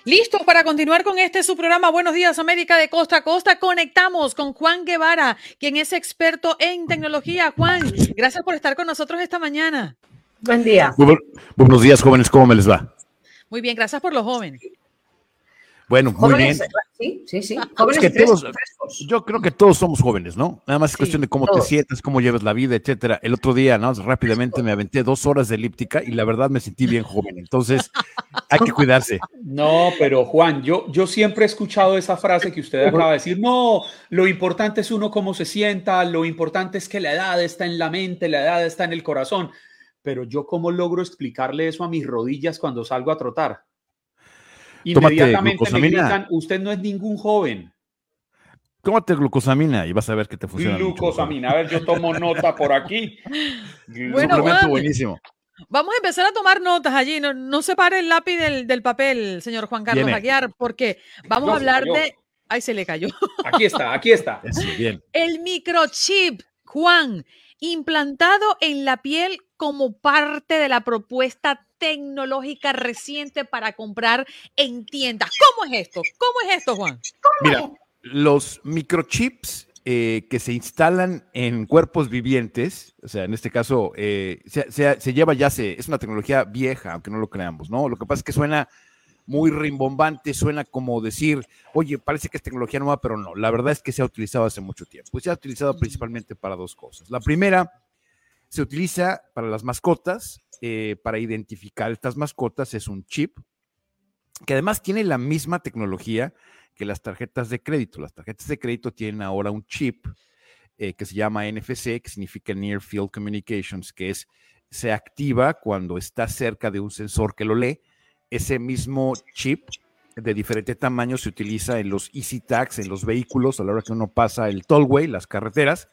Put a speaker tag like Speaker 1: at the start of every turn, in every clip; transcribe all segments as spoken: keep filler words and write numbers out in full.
Speaker 1: Listos para continuar con este su programa Buenos Días América de Costa a Costa. Conectamos con Juan Guevara, quien es experto en tecnología. Juan, gracias por estar con nosotros esta mañana.
Speaker 2: Buen día.
Speaker 3: Muy bu buenos días, jóvenes. ¿Cómo me les va?
Speaker 1: Muy bien, gracias por los jóvenes.
Speaker 3: Bueno, muy
Speaker 2: jóvenes,
Speaker 3: bien.
Speaker 2: Sí, sí, sí. Jóvenes
Speaker 3: Es que
Speaker 2: frescos,
Speaker 3: todos,
Speaker 2: frescos.
Speaker 3: yo creo que todos somos jóvenes, ¿no? Nada más es
Speaker 2: Sí,
Speaker 3: cuestión de cómo
Speaker 2: todos.
Speaker 3: te sientas, cómo llevas la vida, etcétera. El otro día, ¿no? Rápidamente me aventé dos horas de elíptica y la verdad me sentí bien joven. Entonces, hay que cuidarse.
Speaker 4: No, pero Juan, yo, yo siempre he escuchado esa frase que usted acaba de decir. No, lo importante es uno cómo se sienta, lo importante es que la edad está en la mente, la edad está en el corazón. Pero yo, ¿cómo logro explicarle eso a mis rodillas cuando salgo a trotar? Inmediatamente me gritan, usted no es ningún joven.
Speaker 3: Tómate glucosamina y vas a ver que te funciona.
Speaker 4: Glucosamina, a ver, yo tomo nota por aquí.
Speaker 1: Bueno,
Speaker 3: suplemento
Speaker 1: Juan,
Speaker 3: buenísimo.
Speaker 1: Vamos a empezar a tomar notas allí. No, no separe el lápiz del, del papel, señor Juan Carlos
Speaker 3: Viene.
Speaker 1: Aguiar, porque vamos
Speaker 4: No,
Speaker 1: a hablar
Speaker 4: se cayó.
Speaker 1: de... Ay, se le cayó.
Speaker 4: Aquí está, aquí está.
Speaker 3: Eso, bien.
Speaker 1: El microchip, Juan, implantado en la piel como parte de la propuesta tecnológica reciente para comprar en tiendas. ¿Cómo es esto? ¿Cómo es esto, Juan?
Speaker 3: Mira, los microchips eh, que se instalan en cuerpos vivientes, o sea, en este caso, eh, se, se, se lleva ya, se, es una tecnología vieja, aunque no lo creamos, ¿no? Lo que pasa es que suena muy rimbombante, suena como decir, oye, parece que es tecnología nueva, pero no. La verdad es que se ha utilizado hace mucho tiempo. Pues se ha utilizado principalmente para dos cosas. La primera, se utiliza para las mascotas, eh, para identificar estas mascotas, es un chip que además tiene la misma tecnología que las tarjetas de crédito. Las tarjetas de crédito tienen ahora un chip eh, que se llama N F C, que significa Near Field Communications, que es, se activa cuando está cerca de un sensor que lo lee. Ese mismo chip de diferente tamaño se utiliza en los Easy Tags, en los vehículos, a la hora que uno pasa el tollway, las carreteras.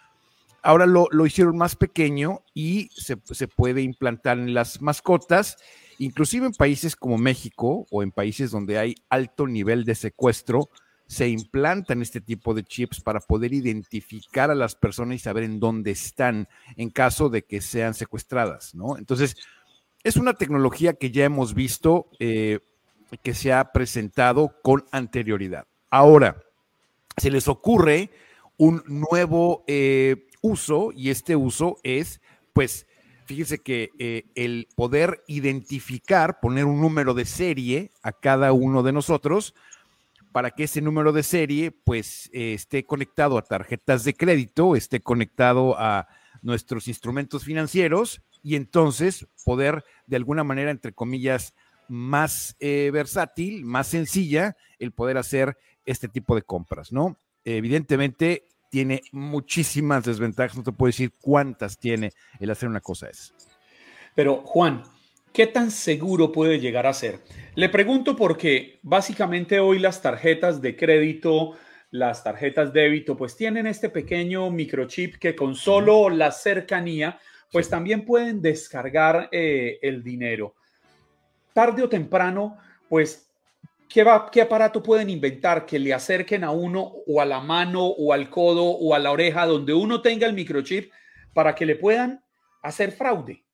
Speaker 3: Ahora lo, lo hicieron más pequeño y se, se puede implantar en las mascotas, inclusive en países como México o en países donde hay alto nivel de secuestro, se implantan este tipo de chips para poder identificar a las personas y saber en dónde están en caso de que sean secuestradas, ¿no? Entonces, es una tecnología que ya hemos visto eh, que se ha presentado con anterioridad. Ahora, se les ocurre un nuevo eh, uso y este uso es, pues, fíjense que eh, el poder identificar, poner un número de serie a cada uno de nosotros para que ese número de serie, pues, eh, esté conectado a tarjetas de crédito, esté conectado a nuestros instrumentos financieros y entonces poder de alguna manera, entre comillas, más eh, versátil, más sencilla, el poder hacer este tipo de compras, ¿no? Evidentemente tiene muchísimas desventajas, no te puedo decir cuántas tiene el hacer una cosa esa.
Speaker 4: Pero Juan, ¿qué tan seguro puede llegar a ser? Le pregunto porque básicamente hoy las tarjetas de crédito, las tarjetas débito, pues tienen este pequeño microchip que con solo la cercanía, pues también pueden descargar eh, el dinero. Tarde o temprano, pues, ¿qué, va, ¿qué aparato pueden inventar que le acerquen a uno o a la mano o al codo o a la oreja donde uno tenga el microchip para que le puedan hacer fraude?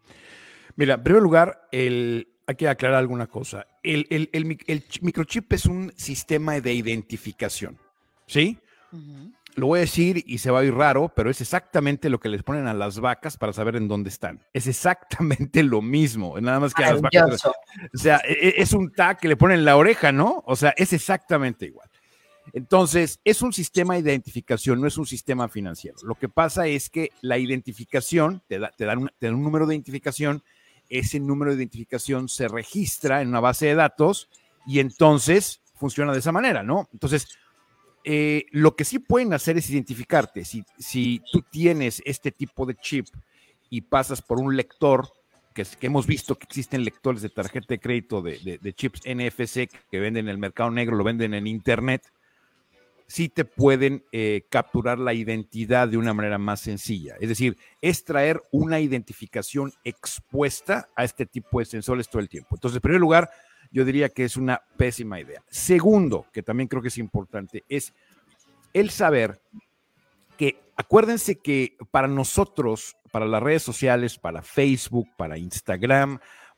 Speaker 3: Mira, en primer lugar, el, hay que aclarar alguna cosa. El, el, el, el microchip es un sistema de identificación, ¿sí? Uh-huh. Lo voy a decir y se va a oír raro, pero es exactamente lo que les ponen a las vacas para saber en dónde están. Es exactamente lo mismo, nada más que a las vacas. O sea, es un tag que le ponen en la oreja, ¿no? O sea, es exactamente igual. Entonces, es un sistema de identificación, no es un sistema financiero. Lo que pasa es que la identificación, te, da, te, dan, un, te dan un número de identificación, ese número de identificación se registra en una base de datos y entonces funciona de esa manera, ¿no? Entonces, eh, lo que sí pueden hacer es identificarte. Si, si tú tienes este tipo de chip y pasas por un lector, que, es, que hemos visto que existen lectores de tarjeta de crédito de, de, de chips N F C que venden en el mercado negro, lo venden en internet, sí te pueden eh, capturar la identidad de una manera más sencilla. Es decir, es traer una identificación expuesta a este tipo de sensores todo el tiempo. Entonces, en primer lugar, yo diría que es una pésima idea. Segundo, que también creo que es importante, es el saber que, acuérdense que para nosotros, para las redes sociales, para Facebook, para Instagram,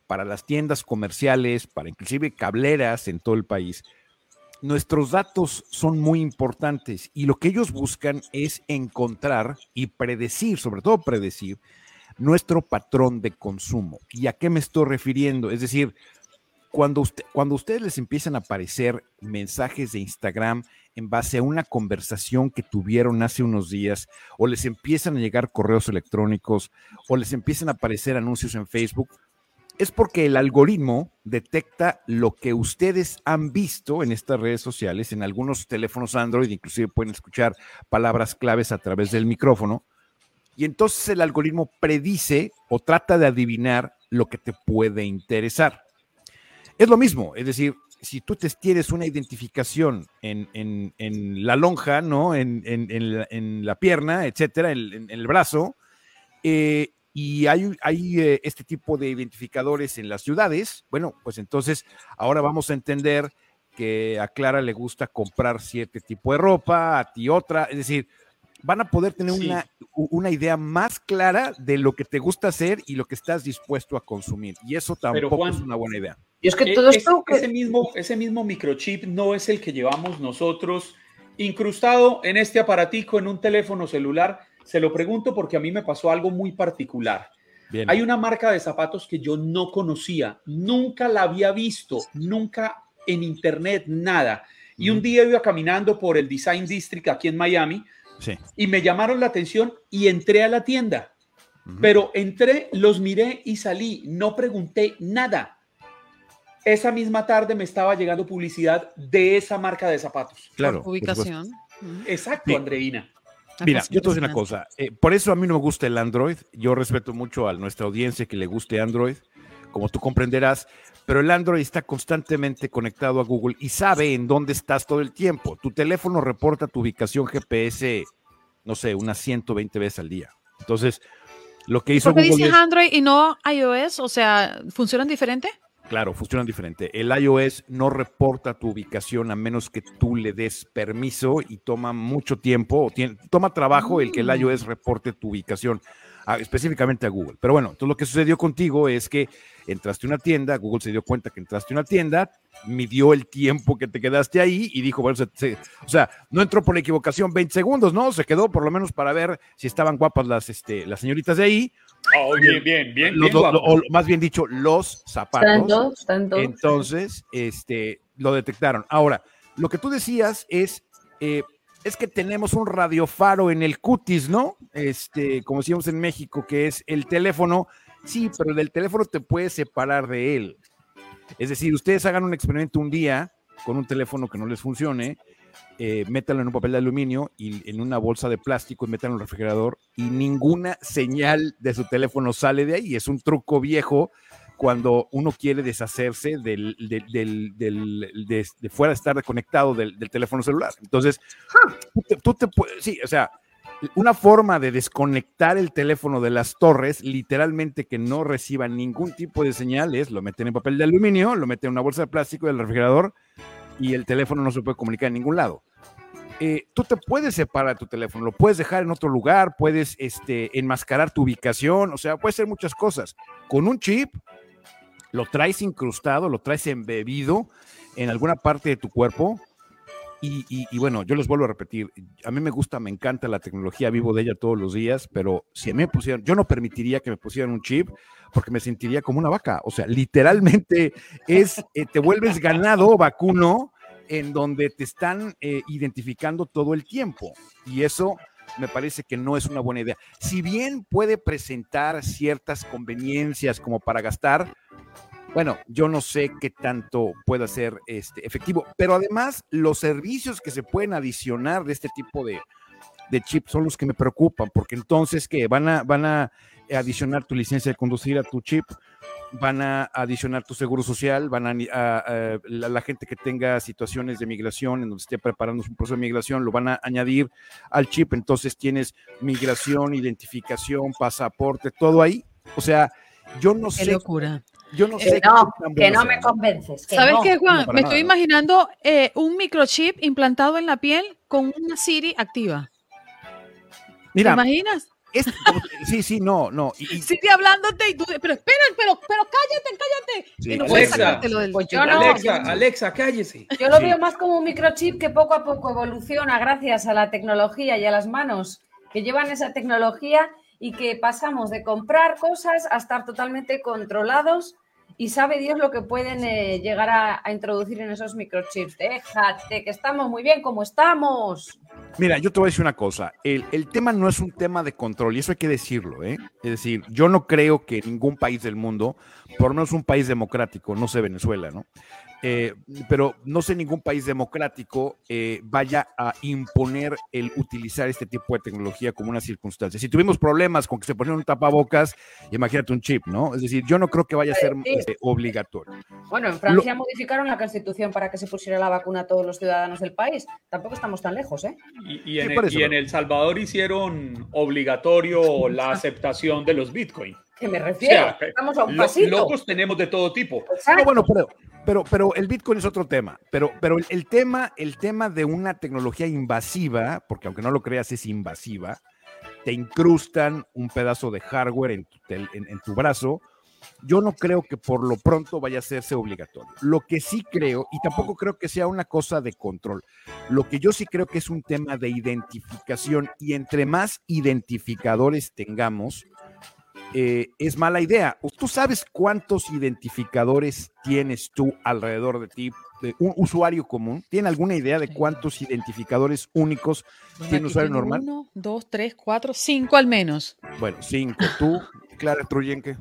Speaker 3: para las tiendas comerciales, para inclusive cableras en todo el país, nuestros datos son muy importantes y lo que ellos buscan es encontrar y predecir, sobre todo predecir, nuestro patrón de consumo. ¿Y a qué me estoy refiriendo? Es decir, cuando, usted, cuando a ustedes les empiezan a aparecer mensajes de Instagram en base a una conversación que tuvieron hace unos días, o les empiezan a llegar correos electrónicos, o les empiezan a aparecer anuncios en Facebook, es porque el algoritmo detecta lo que ustedes han visto en estas redes sociales, en algunos teléfonos Android, inclusive pueden escuchar palabras claves a través del micrófono, y entonces el algoritmo predice o trata de adivinar lo que te puede interesar. Es lo mismo, es decir, si tú te tienes una identificación en, en, en la lonja, ¿no? En, en, en, la, en la pierna, etcétera, en, en, en el brazo, eh, y hay, hay eh, este tipo de identificadores en las ciudades, bueno, pues entonces ahora vamos a entender que a Clara le gusta comprar cierto tipo de ropa, a ti otra, es decir, van a poder tener sí. una, una idea más clara de lo que te gusta hacer y lo que estás dispuesto a consumir, y eso tampoco Pero Juan, es una buena idea.
Speaker 2: Y es que todo
Speaker 4: es,
Speaker 2: esto...
Speaker 4: Ese, mismo, ese mismo microchip no es el que llevamos nosotros incrustado en este aparatico, en un teléfono celular. Se lo pregunto porque a mí me pasó algo muy particular. Bien. Hay una marca de zapatos que yo no conocía, nunca la había visto, nunca en internet, nada. Y mm. un día iba caminando por el Design District aquí en Miami, sí. y me llamaron la atención y entré a la tienda. Uh-huh. Pero entré, los miré y salí, no pregunté nada. Esa misma tarde me estaba llegando publicidad de esa marca de zapatos.
Speaker 1: Claro. Por ubicación.
Speaker 4: Uh-huh. Exacto, sí. Andreina.
Speaker 3: Mira, yo te voy a decir una cosa, eh, por eso a mí no me gusta el Android, yo respeto mucho a nuestra audiencia que le guste Android, como tú comprenderás, pero el Android está constantemente conectado a Google y sabe en dónde estás todo el tiempo. Tu teléfono reporta tu ubicación G P S, no sé, unas ciento veinte veces al día. Entonces, lo que hizo
Speaker 1: Google... ¿Por qué dices
Speaker 3: es...
Speaker 1: Android y no iOS? O sea, ¿funcionan diferente?
Speaker 3: Claro, funcionan diferente. El iOS no reporta tu ubicación a menos que tú le des permiso y toma mucho tiempo, o tiene, toma trabajo mm. el que el iOS reporte tu ubicación, a, específicamente a Google. Pero bueno, entonces lo que sucedió contigo es que entraste a una tienda, Google se dio cuenta que entraste a una tienda, midió el tiempo que te quedaste ahí y dijo, bueno, se, se, o sea, no entró por equivocación veinte segundos, ¿no? Se quedó por lo menos para ver si estaban guapas las, este, las señoritas de ahí.
Speaker 4: Oh, bien, bien, bien.
Speaker 3: Los,
Speaker 4: bien
Speaker 3: lo, lo, o más bien dicho, los zapatos.
Speaker 2: Tanto, tanto.
Speaker 3: Entonces, este, lo detectaron. Ahora, lo que tú decías es, eh, es que tenemos un radiofaro en el cutis, ¿no? Este, como decíamos en México, que es el teléfono. Sí, pero del teléfono te puedes separar de él. Es decir, ustedes hagan un experimento un día con un teléfono que no les funcione, eh, métanlo en un papel de aluminio y en una bolsa de plástico y métanlo en el refrigerador y ninguna señal de su teléfono sale de ahí. Es un truco viejo cuando uno quiere deshacerse del, del, del, del de, de fuera de estar desconectado del, del teléfono celular. Entonces, tú te, tú te puedes, sí, o sea, una forma de desconectar el teléfono de las torres, literalmente que no reciba ningún tipo de señales, lo meten en papel de aluminio, lo meten en una bolsa de plástico del refrigerador y el teléfono no se puede comunicar en ningún lado. Eh, tú te puedes separar tu teléfono, lo puedes dejar en otro lugar, puedes este, enmascarar tu ubicación, o sea, puede ser muchas cosas. Con un chip, lo traes incrustado, lo traes embebido en alguna parte de tu cuerpo. Y, y, y bueno, yo les vuelvo a repetir, a mí me gusta, me encanta la tecnología, vivo de ella todos los días, pero si a mí me pusieran, yo no permitiría que me pusieran un chip porque me sentiría como una vaca, o sea, literalmente es, eh, te vuelves ganado vacuno en donde te están eh, identificando todo el tiempo y eso me parece que no es una buena idea. Si bien puede presentar ciertas conveniencias como para gastar, bueno, yo no sé qué tanto pueda ser este, efectivo, pero además los servicios que se pueden adicionar de este tipo de, de chips son los que me preocupan, porque entonces, ¿qué? Van a, van a adicionar tu licencia de conducir a tu chip, van a adicionar tu seguro social, van a, a, a la, la gente que tenga situaciones de migración, en donde esté preparando un proceso de migración, lo van a añadir al chip, entonces tienes migración, identificación, pasaporte, todo ahí, o sea, yo no
Speaker 1: qué
Speaker 3: sé.
Speaker 1: locura.
Speaker 3: Yo no sé.
Speaker 2: Que no, que no me convences. Que
Speaker 1: ¿Sabes
Speaker 2: no.
Speaker 1: qué, Juan?
Speaker 3: No,
Speaker 1: me
Speaker 3: nada.
Speaker 1: estoy imaginando eh, un microchip implantado en la piel con una Siri activa.
Speaker 3: Mira,
Speaker 1: ¿te imaginas?
Speaker 3: Este, sí, sí, no, no. Y, y,
Speaker 1: sigue hablándote y tú, pero espera, pero, pero cállate, cállate.
Speaker 3: Sí,
Speaker 1: y no
Speaker 3: Alexa,
Speaker 1: puedes sacártelo del
Speaker 2: pues yo no,
Speaker 4: Alexa,
Speaker 2: yo-
Speaker 4: Alexa, cállese.
Speaker 2: Yo lo
Speaker 3: Sí.
Speaker 2: veo más como un microchip que poco a poco evoluciona gracias a la tecnología y a las manos que llevan esa tecnología y que pasamos de comprar cosas a estar totalmente controlados y sabe Dios lo que pueden eh, llegar a, a introducir en esos microchips. Déjate, que estamos muy bien como estamos.
Speaker 3: Mira, yo te voy a decir una cosa. El, el tema no es un tema de control, y eso hay que decirlo, ¿eh? Es decir, yo no creo que ningún país del mundo, por lo menos un país democrático, no sé Venezuela, ¿no? Eh, pero no sé ningún país democrático eh, vaya a imponer el utilizar este tipo de tecnología como una circunstancia. Si tuvimos problemas con que se ponían un tapabocas, imagínate un chip, ¿no? Es decir, yo no creo que vaya a ser
Speaker 2: Sí.
Speaker 3: eh, obligatorio.
Speaker 2: Bueno, en Francia modificaron la Constitución para que se pusiera la vacuna a todos los ciudadanos del país. Tampoco estamos tan lejos, ¿eh?
Speaker 4: Y, y en,
Speaker 3: Sí, por
Speaker 4: el,
Speaker 3: eso,
Speaker 4: y en
Speaker 3: pero-
Speaker 4: El Salvador hicieron obligatorio la aceptación de los Bitcoin.
Speaker 2: ¿Qué me
Speaker 4: O
Speaker 2: refiero?
Speaker 4: sea,
Speaker 2: Estamos a un
Speaker 4: lo-
Speaker 2: pasito.
Speaker 4: locos tenemos de todo tipo.
Speaker 2: Exacto.
Speaker 3: No, bueno, pero, pero, pero el Bitcoin es otro tema. Pero, pero el, el tema, el tema de una tecnología invasiva, porque aunque no lo creas, es invasiva, te incrustan un pedazo de hardware en tu, tel- en, en tu brazo. Yo no creo que por lo pronto vaya a hacerse obligatorio. Lo que sí creo, y tampoco creo que sea una cosa de control, lo que yo sí creo que es un tema de identificación, y entre más identificadores tengamos, eh, es mala idea. ¿Tú sabes cuántos identificadores tienes tú alrededor de ti? De un usuario común, ¿tiene alguna idea de cuántos identificadores únicos
Speaker 1: Bueno,
Speaker 3: tiene un
Speaker 1: aquí
Speaker 3: usuario
Speaker 1: tengo
Speaker 3: normal?
Speaker 1: Uno, dos, tres, cuatro, cinco al menos.
Speaker 3: Bueno, cinco. ¿Tú, Clara Truyenque?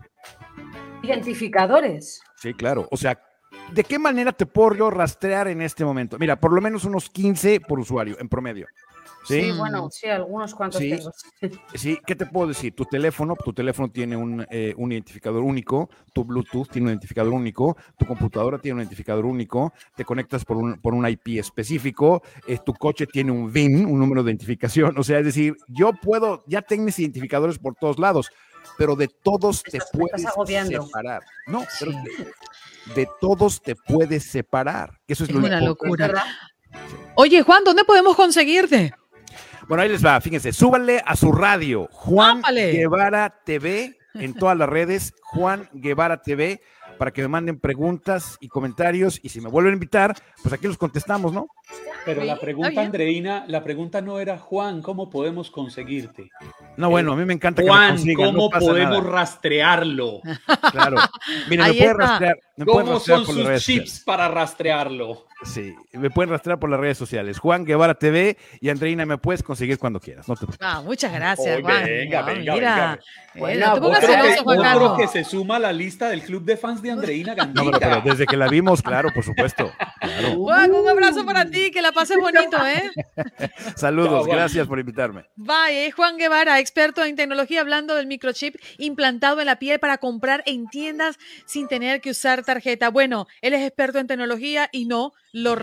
Speaker 2: Identificadores.
Speaker 3: Sí, claro. O sea, ¿de qué manera te puedo yo rastrear en este momento? Mira, por lo menos unos quince por usuario, en promedio.
Speaker 2: Sí,
Speaker 3: Sí,
Speaker 2: bueno, sí, algunos cuantos
Speaker 3: Sí.
Speaker 2: tengo.
Speaker 3: sí. ¿Qué te puedo decir? Tu teléfono, tu teléfono tiene un, eh, un identificador único, tu Bluetooth tiene un identificador único, tu computadora tiene un identificador único, te conectas por un, por un I P específico, eh, tu coche tiene un V I N, un número de identificación. O sea, es decir, yo puedo, ya tienes identificadores por todos lados, pero de todos te
Speaker 2: Estás- me
Speaker 3: puedes
Speaker 2: estás agobiando.
Speaker 3: separar. No, pero
Speaker 1: Sí.
Speaker 3: de, de todos te puedes separar. Que eso es,
Speaker 1: Es
Speaker 3: lo
Speaker 1: una
Speaker 3: importante.
Speaker 1: locura.
Speaker 2: ¿Verdad?
Speaker 1: Oye, Juan, ¿dónde podemos conseguirte?
Speaker 3: Bueno, ahí les va, fíjense, súbanle a su radio, Juan
Speaker 1: ¡Ápale!
Speaker 3: Guevara T V, en todas las redes, Juan Guevara T V, para que me manden preguntas y comentarios, y si me vuelven a invitar, pues aquí los contestamos, ¿no?
Speaker 4: Pero
Speaker 1: Sí,
Speaker 4: la
Speaker 1: está
Speaker 4: pregunta,
Speaker 1: bien.
Speaker 4: Andreina, la pregunta no era, Juan, ¿cómo podemos conseguirte?
Speaker 3: No, bueno, a mí me encanta que me
Speaker 4: Juan,
Speaker 3: consigan,
Speaker 4: ¿cómo
Speaker 3: no pasa
Speaker 4: podemos
Speaker 3: nada.
Speaker 4: rastrearlo?
Speaker 3: Claro. Mire, me
Speaker 1: Ahí
Speaker 3: pueden
Speaker 1: está.
Speaker 3: rastrear, me pueden
Speaker 4: ¿Cómo
Speaker 3: rastrear
Speaker 4: son
Speaker 3: por las
Speaker 4: sus
Speaker 3: redes
Speaker 4: chips
Speaker 3: sociales.
Speaker 4: para rastrearlo?
Speaker 3: Sí, me pueden rastrear por las redes sociales. Juan Guevara T V, y Andreina, me puedes conseguir cuando quieras, no te preocupes.
Speaker 1: Ah, muchas gracias,
Speaker 4: Oye,
Speaker 1: Juan.
Speaker 4: venga,
Speaker 1: No,
Speaker 4: venga,
Speaker 1: mira.
Speaker 4: venga.
Speaker 1: Eh,
Speaker 2: Bueno,
Speaker 1: no te pongas
Speaker 4: Otro, que,
Speaker 1: celoso, Juan
Speaker 4: otro
Speaker 1: Carlos.
Speaker 4: que se suma a la lista del club de fans de Andreina Gandita.
Speaker 3: No, pero, pero desde que la vimos, claro, por supuesto. Claro.
Speaker 1: Juan, un abrazo para ti, que la pases bonito, ¿eh?
Speaker 3: Saludos,
Speaker 4: Chao, Juan.
Speaker 3: gracias por invitarme.
Speaker 1: Bye, es Juan Guevara, experto en tecnología, hablando del microchip implantado en la piel para comprar en tiendas sin tener que usar tarjeta. Bueno, él es experto en tecnología y no lo